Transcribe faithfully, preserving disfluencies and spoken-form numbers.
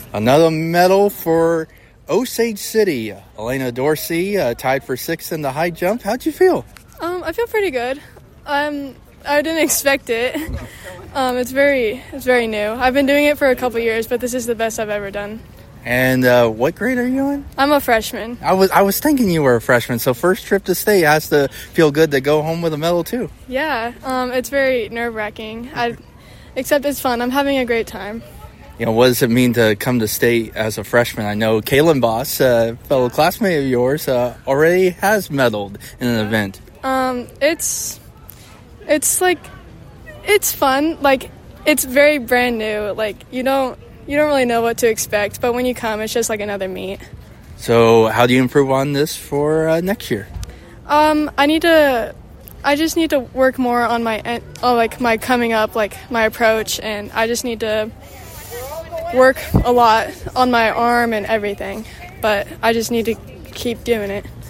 Another medal for Osage City. Elena Dorsey uh, tied for sixth in the high jump. How'd you feel? Um, I feel pretty good. Um, I didn't expect it. Um, it's very, it's very new. I've been doing it for a couple years, but this is the best I've ever done. And uh, what grade are you in? I'm a freshman. I was I was thinking you were a freshman, so first trip to state has to feel good to go home with a medal too. Yeah, um, it's very nerve-wracking. I, except it's fun. I'm having a great time. You know, what does it mean to come to state as a freshman? I know Kaylin Boss, a fellow classmate of yours, uh, already has medaled in an event. Um, it's, it's like, it's fun. Like, it's very brand new. Like, you don't, you don't really know what to expect, but when you come, it's just like another meet. So, how do you improve on this for uh, next year? Um, I need to, I just need to work more on my, oh, like my coming up, like my approach, and I just need to work a lot on my arm and everything, but I just need to keep doing it.